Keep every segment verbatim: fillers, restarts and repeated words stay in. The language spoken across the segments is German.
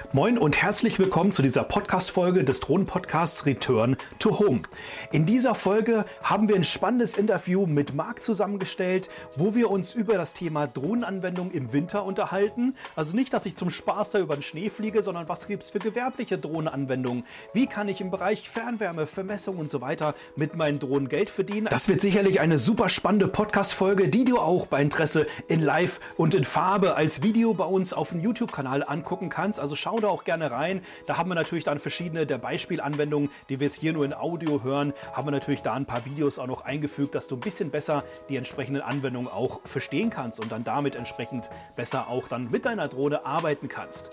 Moin und herzlich willkommen zu dieser Podcast-Folge des Drohnen-Podcasts Return to Home. In dieser Folge haben wir ein spannendes Interview mit Marc zusammengestellt, wo wir uns über das Thema Drohnenanwendung im Winter unterhalten. Also nicht, dass ich zum Spaß da über den Schnee fliege, sondern was gibt es für gewerbliche Drohnenanwendungen? Wie kann ich im Bereich Fernwärme, Vermessung und so weiter mit meinen Drohnen Geld verdienen? Das wird sicherlich eine super spannende Podcast-Folge, die du auch bei Interesse in Live und in Farbe als Video bei uns auf dem YouTube-Kanal angucken kannst. Also schau da auch gerne rein. Da haben wir natürlich dann verschiedene der Beispielanwendungen, die wir jetzt hier nur in Audio hören, haben wir natürlich da ein paar Videos auch noch eingefügt, dass du ein bisschen besser die entsprechenden Anwendungen auch verstehen kannst und dann damit entsprechend besser auch dann mit deiner Drohne arbeiten kannst.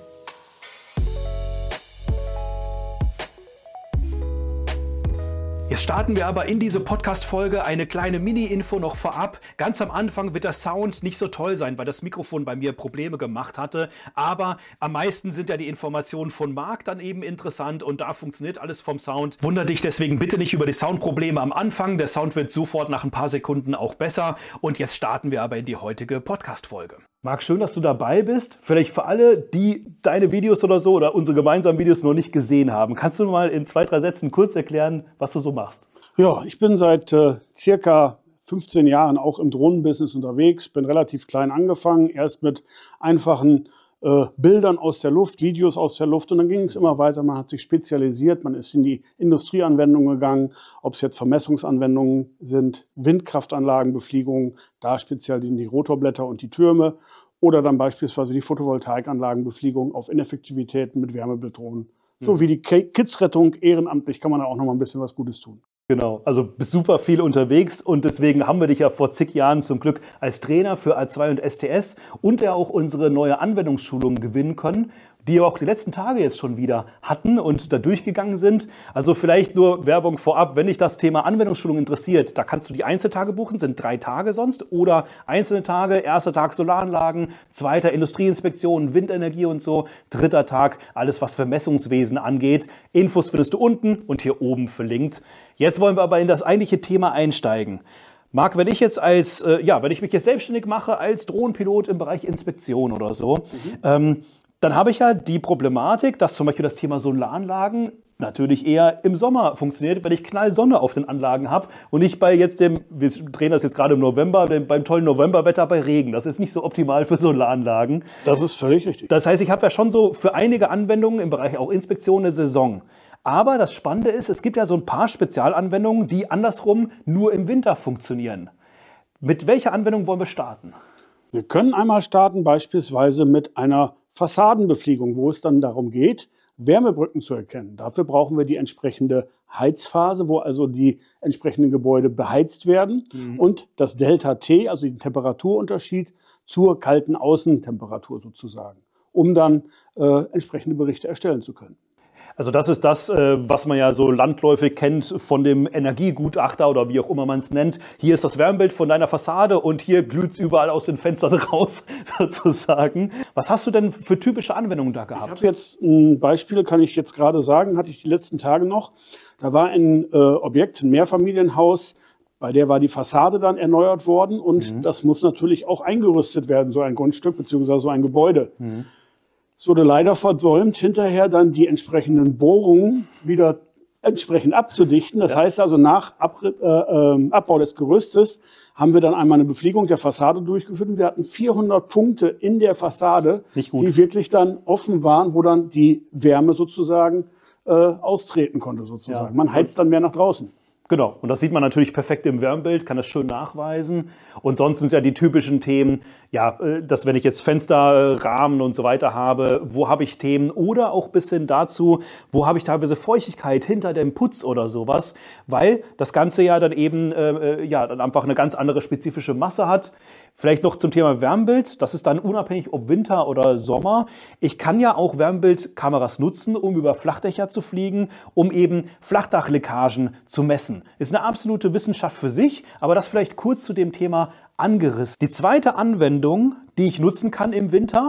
Jetzt starten wir aber in diese Podcast-Folge eine kleine Mini-Info noch vorab. Ganz am Anfang wird der Sound nicht so toll sein, weil das Mikrofon bei mir Probleme gemacht hatte. Aber am meisten sind ja die Informationen von Marc dann eben interessant und da funktioniert alles vom Sound. Wunder dich deswegen bitte nicht über die Soundprobleme am Anfang. Der Sound wird sofort nach ein paar Sekunden auch besser. Und jetzt starten wir aber in die heutige Podcast-Folge. Marc, schön, dass du dabei bist. Vielleicht für alle, die deine Videos oder so oder unsere gemeinsamen Videos noch nicht gesehen haben, kannst du mal in zwei, drei Sätzen kurz erklären, was du so machst? Ja, ich bin seit äh, circa fünfzehn Jahren auch im Drohnenbusiness unterwegs, bin relativ klein angefangen, erst mit einfachen äh, Bildern aus der Luft, Videos aus der Luft und dann ging es immer weiter, man hat sich spezialisiert, man ist in die Industrieanwendungen gegangen, ob es jetzt Vermessungsanwendungen sind, Windkraftanlagenbefliegung, da speziell in die Rotorblätter und die Türme oder dann beispielsweise die Photovoltaikanlagenbefliegung auf Ineffektivitäten mit Wärmebildrohnen. Mhm. So wie die Kidsrettung, ehrenamtlich kann man da auch noch mal ein bisschen was Gutes tun. Genau, also bist super viel unterwegs und deswegen haben wir dich ja vor zig Jahren zum Glück als Trainer für A zwei und S T S und ja auch unsere neue Anwendungsschulung gewinnen können, die wir auch die letzten Tage jetzt schon wieder hatten und da durchgegangen sind. Also vielleicht nur Werbung vorab, wenn dich das Thema Anwendungsschulung interessiert, da kannst du die Einzeltage buchen, sind drei Tage sonst oder einzelne Tage, erster Tag Solaranlagen, zweiter Industrieinspektion, Windenergie und so, dritter Tag alles, was Vermessungswesen angeht. Infos findest du unten und hier oben verlinkt. Jetzt wollen wir aber in das eigentliche Thema einsteigen. Marc, wenn ich jetzt als, äh, ja, wenn ich mich jetzt selbstständig mache als Drohnenpilot im Bereich Inspektion oder so, mhm. ähm, dann habe ich ja die Problematik, dass zum Beispiel das Thema Solaranlagen natürlich eher im Sommer funktioniert, wenn ich Knallsonne auf den Anlagen habe und nicht bei jetzt dem, wir drehen das jetzt gerade im November, beim tollen Novemberwetter bei Regen. Das ist nicht so optimal für Solaranlagen. Das ist völlig richtig. Das heißt, ich habe ja schon so für einige Anwendungen im Bereich auch Inspektion eine Saison. Aber das Spannende ist, es gibt ja so ein paar Spezialanwendungen, die andersrum nur im Winter funktionieren. Mit welcher Anwendung wollen wir starten? Wir können einmal starten beispielsweise mit einer Fassadenbefliegung, wo es dann darum geht, Wärmebrücken zu erkennen. Dafür brauchen wir die entsprechende Heizphase, wo also die entsprechenden Gebäude beheizt werden mhm. und das Delta T, also den Temperaturunterschied zur kalten Außentemperatur sozusagen, um dann äh, entsprechende Berichte erstellen zu können. Also das ist das, was man ja so landläufig kennt von dem Energiegutachter oder wie auch immer man es nennt. Hier ist das Wärmebild von deiner Fassade und hier glüht es überall aus den Fenstern raus sozusagen. Was hast du denn für typische Anwendungen da gehabt? Ich habe jetzt ein Beispiel, kann ich jetzt gerade sagen, hatte ich die letzten Tage noch. Da war ein äh, Objekt, ein Mehrfamilienhaus, bei der war die Fassade dann erneuert worden und mhm. das muss natürlich auch eingerüstet werden, so ein Grundstück bzw. so ein Gebäude. Mhm. Es wurde leider versäumt, hinterher dann die entsprechenden Bohrungen wieder entsprechend abzudichten. Das ja. heißt also, nach Ab, äh, äh, Abbau des Gerüstes haben wir dann einmal eine Befliegung der Fassade durchgeführt. Und wir hatten vierhundert Punkte in der Fassade, die wirklich dann offen waren, wo dann die Wärme sozusagen äh, austreten konnte. Sozusagen. Ja. Man heizt dann mehr nach draußen. Genau, und das sieht man natürlich perfekt im Wärmebild, kann das schön nachweisen. Und sonst sind es ja die typischen Themen, ja, dass wenn ich jetzt Fenster, Rahmen und so weiter habe, wo habe ich Themen? Oder auch bis hin dazu, wo habe ich teilweise Feuchtigkeit hinter dem Putz oder sowas, weil das Ganze ja dann eben äh, ja, dann einfach eine ganz andere spezifische Masse hat. Vielleicht noch zum Thema Wärmebild, das ist dann unabhängig ob Winter oder Sommer. Ich kann ja auch Wärmebildkameras nutzen, um über Flachdächer zu fliegen, um eben Flachdachleckagen zu messen. Ist eine absolute Wissenschaft für sich, aber das vielleicht kurz zu dem Thema angerissen. Die zweite Anwendung, die ich nutzen kann im Winter,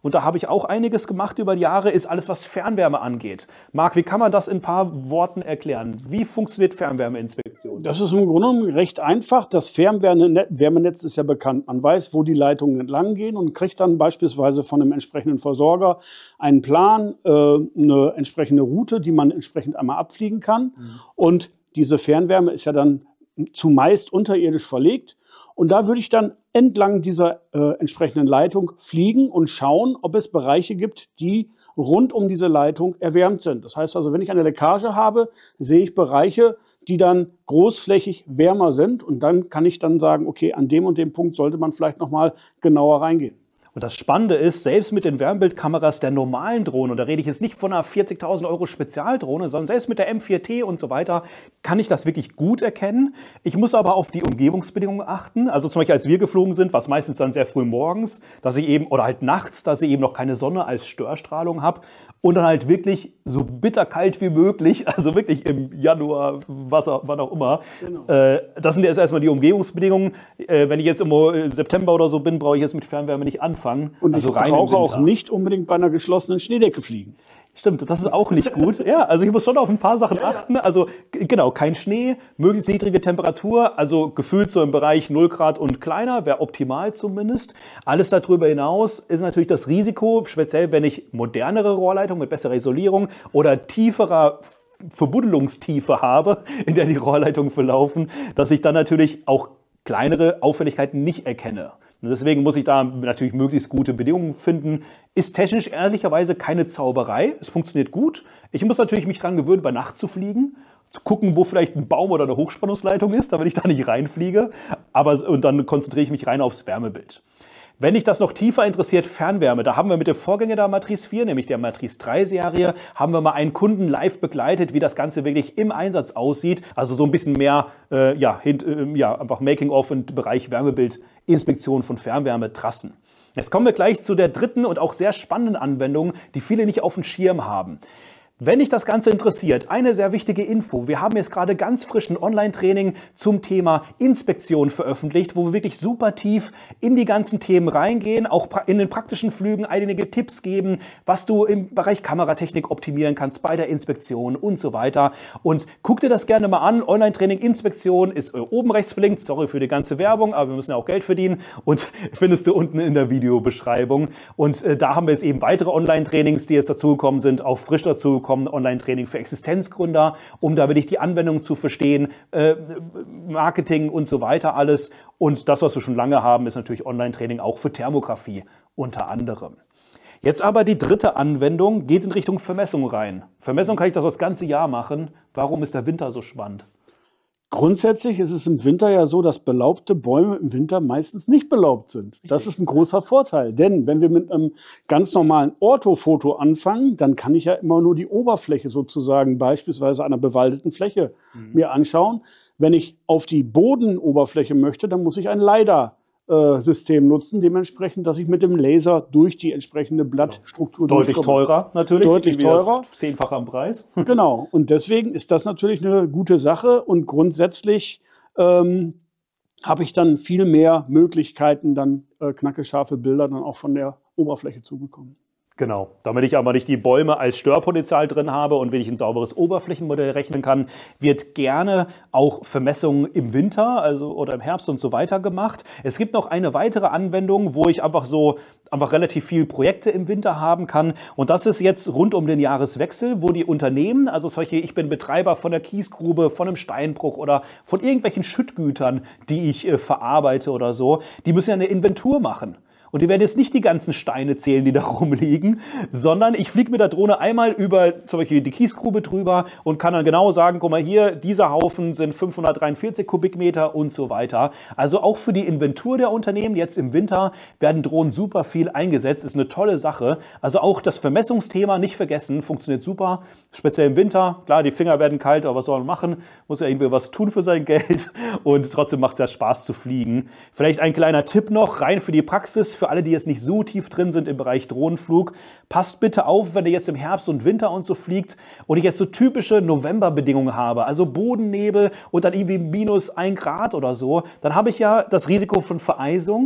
und da habe ich auch einiges gemacht über die Jahre, ist alles, was Fernwärme angeht. Marc, wie kann man das in ein paar Worten erklären? Wie funktioniert Fernwärmeinspektion? Das ist im Grunde genommen recht einfach. Das Fernwärmenetz ist ja bekannt. Man weiß, wo die Leitungen entlang gehen und kriegt dann beispielsweise von einem entsprechenden Versorger einen Plan, äh, eine entsprechende Route, die man entsprechend einmal abfliegen kann. Mhm. Und diese Fernwärme ist ja dann zumeist unterirdisch verlegt. Und da würde ich dann entlang dieser äh, entsprechenden Leitung fliegen und schauen, ob es Bereiche gibt, die rund um diese Leitung erwärmt sind. Das heißt also, wenn ich eine Leckage habe, sehe ich Bereiche, die dann großflächig wärmer sind. Und dann kann ich dann sagen, okay, an dem und dem Punkt sollte man vielleicht noch mal genauer reingehen. Und das Spannende ist, selbst mit den Wärmebildkameras der normalen Drohne, und da rede ich jetzt nicht von einer vierzigtausend Euro Spezialdrohne, sondern selbst mit der M vier T und so weiter, kann ich das wirklich gut erkennen. Ich muss aber auf die Umgebungsbedingungen achten. Also zum Beispiel, als wir geflogen sind, was meistens dann sehr früh morgens, dass ich eben, oder halt nachts, dass ich eben noch keine Sonne als Störstrahlung habe. Und dann halt wirklich so bitterkalt wie möglich, also wirklich im Januar, was auch, wann auch immer. Genau. Äh, das sind jetzt erstmal die Umgebungsbedingungen. Äh, wenn ich jetzt im September oder so bin, brauche ich jetzt mit Fernwärme nicht anfangen. Und also ich brauche auch nicht unbedingt bei einer geschlossenen Schneedecke fliegen. Stimmt, das ist auch nicht gut. Ja, also ich muss schon auf ein paar Sachen ja, achten. Also genau, kein Schnee, möglichst niedrige Temperatur, also gefühlt so im Bereich null Grad und kleiner, wäre optimal zumindest. Alles darüber hinaus ist natürlich das Risiko, speziell wenn ich modernere Rohrleitungen mit besserer Isolierung oder tieferer Verbuddelungstiefe habe, in der die Rohrleitungen verlaufen, dass ich dann natürlich auch kleinere Auffälligkeiten nicht erkenne. Und deswegen muss ich da natürlich möglichst gute Bedingungen finden. Ist technisch ehrlicherweise keine Zauberei. Es funktioniert gut. Ich muss natürlich mich daran gewöhnen, bei Nacht zu fliegen, zu gucken, wo vielleicht ein Baum oder eine Hochspannungsleitung ist, damit ich da nicht reinfliege. Aber, und dann konzentriere ich mich rein aufs Wärmebild. Wenn dich das noch tiefer interessiert, Fernwärme, da haben wir mit dem Vorgänger der Matrice vier, nämlich der Matrice drei Serie, haben wir mal einen Kunden live begleitet, wie das Ganze wirklich im Einsatz aussieht. Also so ein bisschen mehr, äh, ja, hint, äh, ja, einfach Making-of im Bereich Wärmebildinspektion von Fernwärmetrassen. Jetzt kommen wir gleich zu der dritten und auch sehr spannenden Anwendung, die viele nicht auf dem Schirm haben. Wenn dich das Ganze interessiert, eine sehr wichtige Info. Wir haben jetzt gerade ganz frischen Online-Training zum Thema Inspektion veröffentlicht, wo wir wirklich super tief in die ganzen Themen reingehen, auch in den praktischen Flügen einige Tipps geben, was du im Bereich Kameratechnik optimieren kannst bei der Inspektion und so weiter. Und guck dir das gerne mal an. Online-Training Inspektion ist oben rechts verlinkt. Sorry für die ganze Werbung, aber wir müssen ja auch Geld verdienen. Und findest du unten in der Videobeschreibung. Und äh, da haben wir jetzt eben weitere Online-Trainings, die jetzt dazugekommen sind, auch frisch dazugekommen. Online-Training für Existenzgründer, um da wirklich die Anwendung zu verstehen, äh, Marketing und so weiter alles. Und das, was wir schon lange haben, ist natürlich Online-Training auch für Thermografie unter anderem. Jetzt aber die dritte Anwendung geht in Richtung Vermessung rein. Vermessung kann ich das das ganze Jahr machen. Warum ist der Winter so spannend? Grundsätzlich ist es im Winter ja so, dass belaubte Bäume im Winter meistens nicht belaubt sind. Das ist ein großer Vorteil, denn wenn wir mit einem ganz normalen Orthofoto anfangen, dann kann ich ja immer nur die Oberfläche sozusagen beispielsweise einer bewaldeten Fläche mhm. mir anschauen. Wenn ich auf die Bodenoberfläche möchte, dann muss ich ein LiDAR-System nutzen, dementsprechend, dass ich mit dem Laser durch die entsprechende Blattstruktur Deutlich durchkomme. Teurer natürlich. Deutlich teurer. Zehnfach am Preis. Genau. Und deswegen ist das natürlich eine gute Sache. Und grundsätzlich ähm, habe ich dann viel mehr Möglichkeiten, dann äh, knackescharfe Bilder dann auch von der Oberfläche zu bekommen. Genau, damit ich aber nicht die Bäume als Störpotenzial drin habe und wenn ich ein sauberes Oberflächenmodell rechnen kann, wird gerne auch Vermessungen im Winter, also oder im Herbst und so weiter gemacht. Es gibt noch eine weitere Anwendung, wo ich einfach so einfach relativ viel Projekte im Winter haben kann und das ist jetzt rund um den Jahreswechsel, wo die Unternehmen, also solche, ich bin Betreiber von der Kiesgrube, von einem Steinbruch oder von irgendwelchen Schüttgütern, die ich äh, verarbeite oder so, die müssen ja eine Inventur machen. Und die werden jetzt nicht die ganzen Steine zählen, die da rumliegen, sondern ich fliege mit der Drohne einmal über zum Beispiel die Kiesgrube drüber und kann dann genau sagen, guck mal hier, dieser Haufen sind fünfhundertdreiundvierzig Kubikmeter und so weiter. Also auch für die Inventur der Unternehmen jetzt im Winter werden Drohnen super viel eingesetzt, ist eine tolle Sache. Also auch das Vermessungsthema nicht vergessen, funktioniert super, speziell im Winter. Klar, die Finger werden kalt, aber was soll man machen? Muss ja irgendwie was tun für sein Geld und trotzdem macht es ja Spaß zu fliegen. Vielleicht ein kleiner Tipp noch, rein für die Praxis, für alle, die jetzt nicht so tief drin sind im Bereich Drohnenflug, passt bitte auf, wenn ihr jetzt im Herbst und Winter und so fliegt und ich jetzt so typische Novemberbedingungen habe, also Bodennebel und dann irgendwie minus ein Grad oder so, dann habe ich ja das Risiko von Vereisung.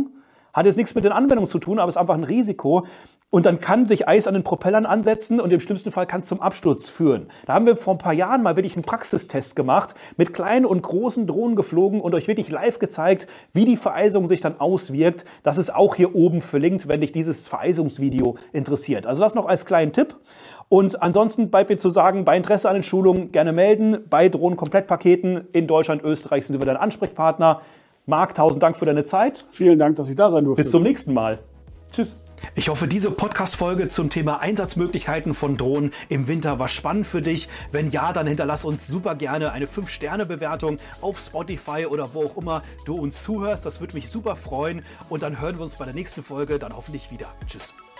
Hat jetzt nichts mit den Anwendungen zu tun, aber ist einfach ein Risiko. Und dann kann sich Eis an den Propellern ansetzen und im schlimmsten Fall kann es zum Absturz führen. Da haben wir vor ein paar Jahren mal wirklich einen Praxistest gemacht, mit kleinen und großen Drohnen geflogen und euch wirklich live gezeigt, wie die Vereisung sich dann auswirkt. Das ist auch hier oben verlinkt, wenn dich dieses Vereisungsvideo interessiert. Also das noch als kleinen Tipp. Und ansonsten bleibt mir zu sagen, bei Interesse an den Schulungen gerne melden. Bei Drohnen-Komplettpaketen in Deutschland, Österreich sind wir dein Ansprechpartner. Marc, tausend Dank für deine Zeit. Vielen Dank, dass ich da sein durfte. Bis zum nächsten Mal. Tschüss. Ich hoffe, diese Podcast-Folge zum Thema Einsatzmöglichkeiten von Drohnen im Winter war spannend für dich. Wenn ja, dann hinterlass uns super gerne eine fünf Sterne Bewertung auf Spotify oder wo auch immer du uns zuhörst. Das würde mich super freuen. Und dann hören wir uns bei der nächsten Folge dann hoffentlich wieder. Tschüss.